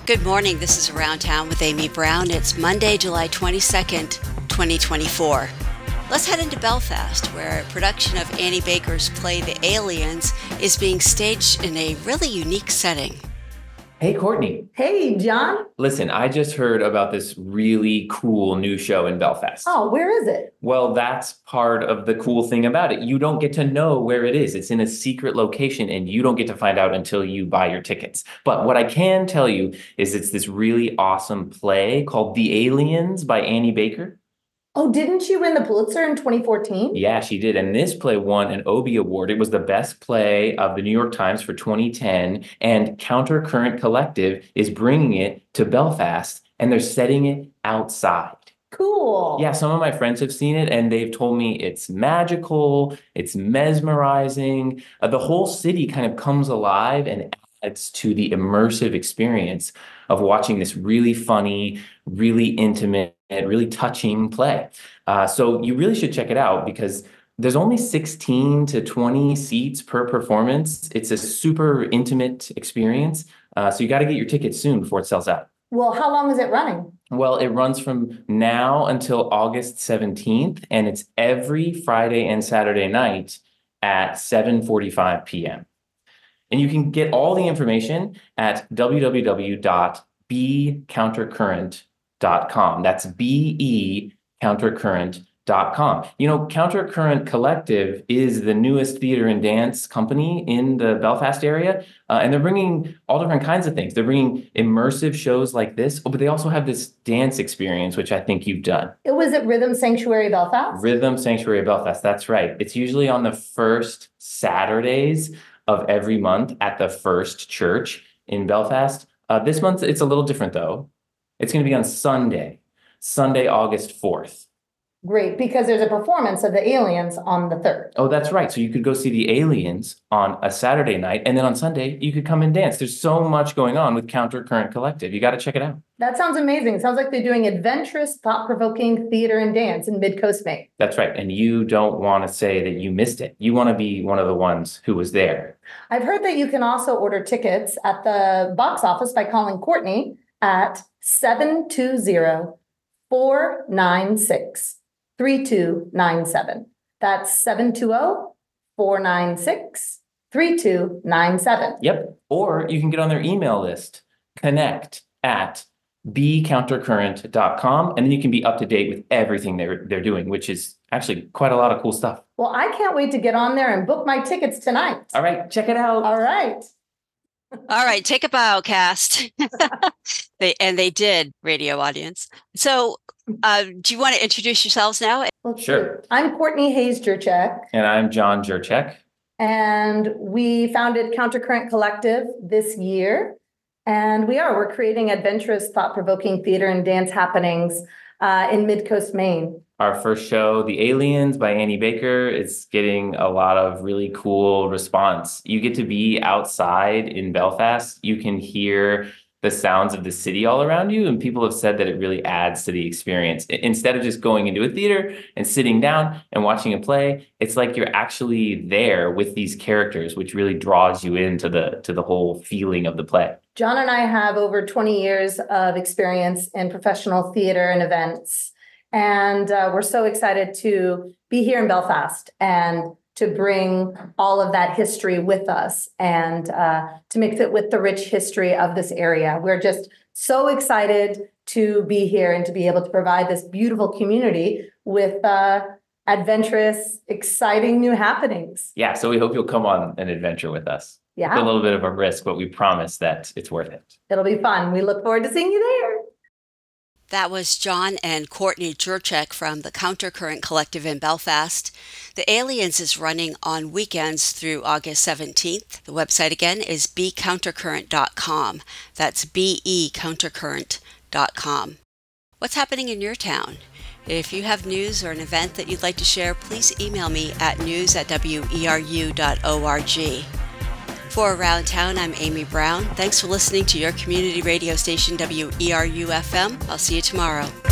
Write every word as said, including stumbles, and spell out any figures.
Good morning. This is Around Town with Amy Brown. It's Monday, July twenty-second, twenty twenty-four. Let's head into Belfast, where a production of Annie Baker's play The Aliens is being staged in a really unique setting. Hey, Courtney. Hey, John. Listen, I just heard about this really cool new show in Belfast. Oh, where is it? Well, that's part of the cool thing about it. You don't get to know where it is. It's in a secret location, and you don't get to find out until you buy your tickets. But what I can tell you is it's this really awesome play called The Aliens by Annie Baker. Oh, didn't she win the Pulitzer in twenty fourteen? Yeah, she did. And this play won an Obie Award. It was the best play of the New York Times for twenty ten. And Countercurrent Collective is bringing it to Belfast, and they're setting it outside. Cool. Yeah, some of my friends have seen it, and they've told me it's magical, it's mesmerizing. Uh, the whole city kind of comes alive and adds to the immersive experience of watching this really funny, really intimate, and really touching play. Uh, so you really should check it out because there's only sixteen to twenty seats per performance. It's a super intimate experience. Uh, so you got to get your tickets soon before it sells out. Well, how long is it running? Well, it runs from now until August seventeenth, and it's every Friday and Saturday night at seven forty-five p.m. And you can get all the information at w w w dot be countercurrent dot com. That's B E countercurrent dot com. You know, Countercurrent Collective is the newest theater and dance company in the Belfast area, uh, and they're bringing all different kinds of things. They're bringing immersive shows like this, oh, but they also have this dance experience, which I think you've done. It was at Rhythm Sanctuary Belfast? Rhythm Sanctuary Belfast, that's right. It's usually on the first Saturdays of every month at the First Church in Belfast. Uh, this month, it's a little different, though. It's going to be on Sunday, Sunday, August fourth. Great, because there's a performance of The Aliens on the third. Oh, that's right. So you could go see The Aliens on a Saturday night, and then on Sunday, you could come and dance. There's so much going on with Countercurrent Collective. You got to check it out. That sounds amazing. It sounds like they're doing adventurous, thought-provoking theater and dance in Mid-Coast, Maine. That's right. And you don't want to say that you missed it. You want to be one of the ones who was there. I've heard that you can also order tickets at the box office by calling Courtney at seven two zero, four nine six, three two nine seven. That's seven two zero, four nine six, three two nine seven. Yep. Or you can get on their email list, connect at be countercurrent dot com, and then you can be up to date with everything they're they're doing, which is actually quite a lot of cool stuff. Well, I can't wait to get on there and book my tickets tonight. All right, check it out. All right. All right, take a bow, cast. they, and they did, radio audience. So uh, do you want to introduce yourselves now? Well, Sure. I'm Courtney Hayes-Jurchek, And I'm John Jurchek. and we founded Countercurrent Collective this year. And we are, we're creating adventurous, thought-provoking theater and dance happenings uh, in Mid-Coast, Maine. Our first show, The Aliens by Annie Baker, is getting a lot of really cool response. You get to be outside in Belfast. You can hear the sounds of the city all around you, and people have said that it really adds to the experience. I- Instead of just going into a theater and sitting down and watching a play, it's like you're actually there with these characters, which really draws you into the to the whole feeling of the play. John and I have over twenty years of experience in professional theater and events. And uh, we're so excited to be here in Belfast and to bring all of that history with us and uh, to mix it with the rich history of this area. We're just so excited to be here and to be able to provide this beautiful community with uh, adventurous, exciting new happenings. Yeah, so we hope you'll come on an adventure with us. Yeah. It's a little bit of a risk, but we promise that it's worth it. It'll be fun. We look forward to seeing you there. That was John and Courtney Jurchek from the Countercurrent Collective in Belfast. The Aliens is running on weekends through August seventeenth. The website again is be countercurrent dot com. That's B E countercurrent dot com. What's happening in your town? If you have news or an event that you'd like to share, please email me at news at weru dot org. For Around Town, I'm Amy Brown. Thanks for listening to your community radio station, W E R U F M. I'll see you tomorrow.